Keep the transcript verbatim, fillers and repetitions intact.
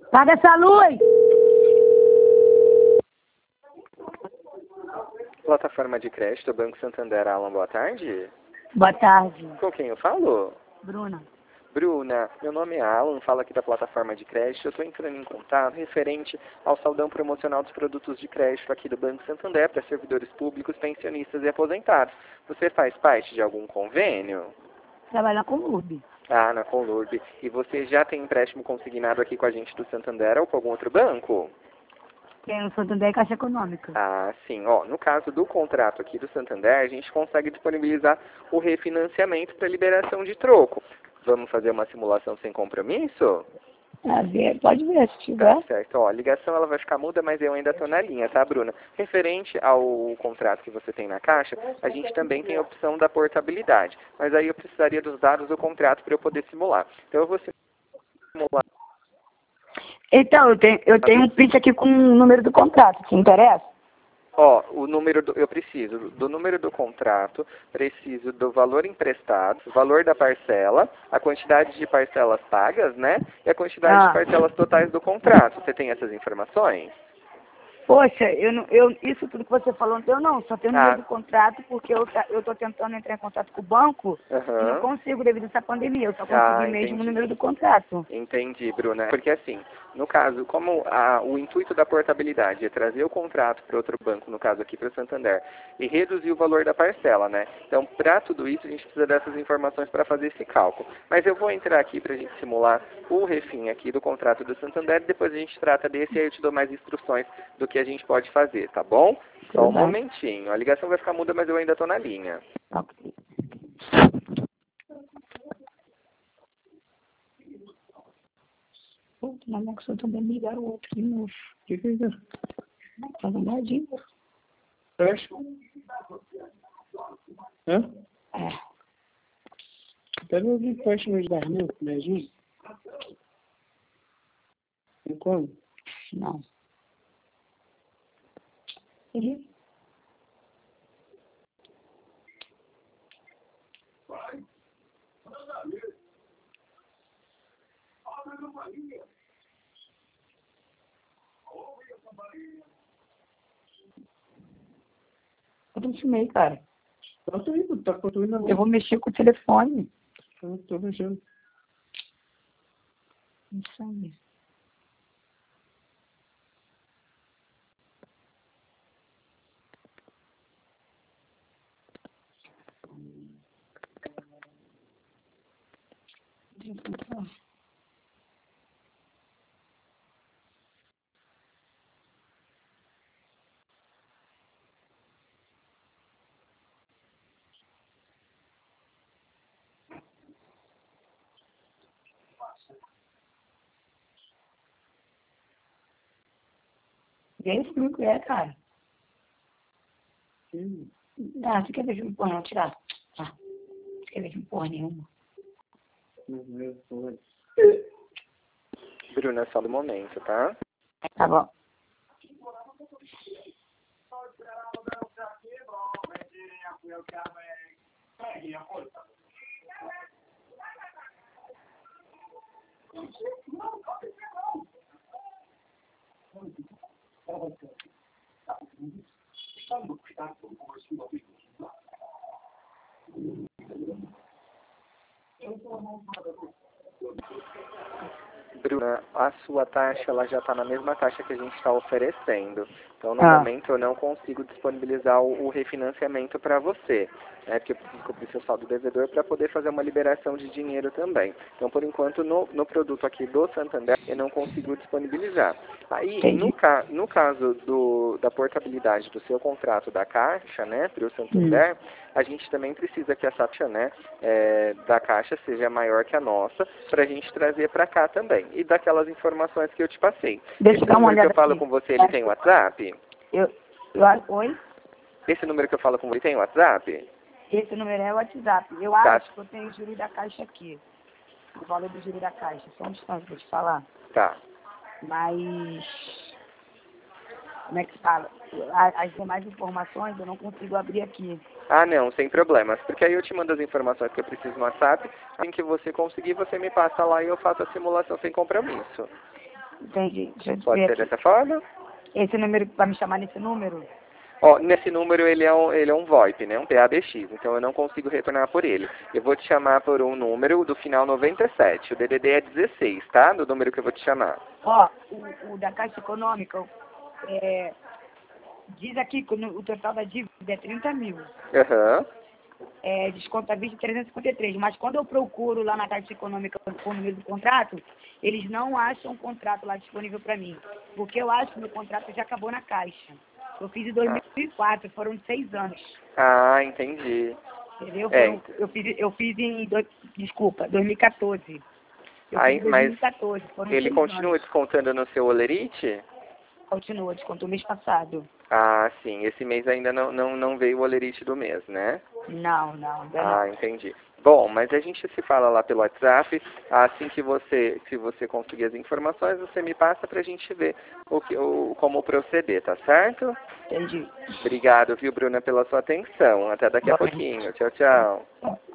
Paga essa luz! Plataforma de crédito, Banco Santander, Alan, boa tarde. Boa tarde. Com quem eu falo? Bruna. Bruna, meu nome é Alan, falo aqui da plataforma de crédito. Eu estou entrando em contato referente ao saldão promocional dos produtos de crédito aqui do Banco Santander para servidores públicos, pensionistas e aposentados. Você faz parte de algum convênio? Trabalha com U B. Ah, na Conlurb. E você já tem empréstimo consignado aqui com a gente do Santander ou com algum outro banco? Tem o Santander e Caixa Econômica. Ah, sim. Ó, no caso do contrato aqui do Santander, a gente consegue disponibilizar o refinanciamento para liberação de troco. Vamos fazer uma simulação sem compromisso? Ah, ver, pode ver se tiver. Tá certo. Ó, a ligação ela vai ficar muda, mas eu ainda estou na linha, tá, Bruna? Referente ao contrato que você tem na Caixa, a gente também tem a opção da portabilidade. Mas aí eu precisaria dos dados do contrato para eu poder simular. Então eu vou simular. Então, eu tenho, eu tenho um print aqui com o número do contrato, te interessa? Ó, o número do, eu preciso do número do contrato, preciso do valor emprestado, valor da parcela, a quantidade de parcelas pagas, né? E a quantidade Ah. de parcelas totais do contrato. Você tem essas informações? Poxa, eu não, eu, isso tudo que você falou não tenho não, só tenho o número Ah. do contrato porque eu ta- eu tô tentando entrar em contato com o banco e não Aham. consigo devido a essa pandemia, eu só consegui Ah, mesmo entendi. o número do contrato. Entendi, Bruna. Porque assim, no caso, como a, o intuito da portabilidade é trazer o contrato para outro banco, no caso aqui para o Santander, e reduzir o valor da parcela, né? Então, para tudo isso, a gente precisa dessas informações para fazer esse cálculo. Mas eu vou entrar aqui para a gente simular o refim aqui do contrato do Santander, e depois a gente trata desse e aí eu te dou mais instruções do que a gente pode fazer, tá bom? Só um Tudo bem. momentinho. A ligação vai ficar muda, mas eu ainda estou na linha. Ok. Pô, na minha que também me ligaram o outro de novo. O que que é isso? Tá arrumadinho. Fecha. Hã? É. Quero ouvir fecha nos dez mil, imagina. Tem como? Não. Uhum. Eu não filmei, cara. Tá indo, tá construindo Eu vou mexer com o telefone. Eu tô mexendo. Isso aí. Deixa eu pensar. E é isso que é, cara. Sim. Ah, você quer ver filme porra, não, tirar. Ah, você quer ver filme porra nenhuma. Não é, não é. Bruna, só do momento, tá? Tá bom. Bruna, a sua taxa ela já está na mesma taxa que a gente está oferecendo. Então, no Ah. momento, eu não consigo disponibilizar o, o refinanciamento para você, né? Porque eu preciso cobrir seu saldo devedor para poder fazer uma liberação de dinheiro também. Então, por enquanto, no, no produto aqui do Santander, eu não consigo disponibilizar. Aí, Entendi. no, ca, no caso do, da portabilidade do seu contrato da Caixa, né, para o Santander, Hum. a gente também precisa que a taxa, né, é, da Caixa seja maior que a nossa, para a gente trazer para cá também. E daquelas informações que eu te passei. Deixa eu Esse dar uma número que eu olhada falo aqui. com você, ele tem WhatsApp? Eu, eu, oi? Esse número que eu falo com você tem WhatsApp? Esse número é o WhatsApp. Eu Tá. acho que eu tenho o juro da Caixa aqui. O valor do juro da Caixa. Só um instante pra eu te falar. Tá. Mas... Como é que fala? A- As demais informações eu não consigo abrir aqui. Ah, não, sem problemas. Porque aí eu te mando as informações que eu preciso no WhatsApp. Assim que você conseguir, você me passa lá e eu faço a simulação sem compromisso. Entendi. Deixa eu Pode ver ser aqui. dessa forma? Esse número, vai me chamar nesse número? Ó, nesse número ele é um, ele é um VoIP, né? Um P A B X, então eu não consigo retornar por ele. Eu vou te chamar por um número do final noventa e sete. O D D D é dezesseis, tá? Do número que eu vou te chamar. Ó, o, o da Caixa Econômica, é, diz aqui que o, o total da dívida é trinta mil. Aham. É, desconto à vista trezentos e cinquenta e três. Mas quando eu procuro lá na Caixa Econômica com o número do contrato, eles não acham um contrato lá disponível para mim. Porque eu acho que meu contrato já acabou na Caixa. Eu fiz em dois mil e quatro, foram seis anos. Ah, entendi. Entendeu? É. Foram, eu, fiz, eu fiz em, dois, desculpa, dois mil e quatorze. Eu Aí, fiz em mas dois mil e quatorze, foram ele seis continua anos. descontando no seu olerite? Continua, descontou mês passado. Ah, sim. Esse mês ainda não, não, não veio o olerite do mês, né? Não, não, ainda Ah, não. entendi. Bom, mas a gente se fala lá pelo WhatsApp. Assim que você, se você conseguir as informações, você me passa pra gente ver o que, o, como proceder, tá certo? Entendi. Obrigado, viu, Bruna, pela sua atenção. Até daqui a Bom. pouquinho. Tchau, tchau.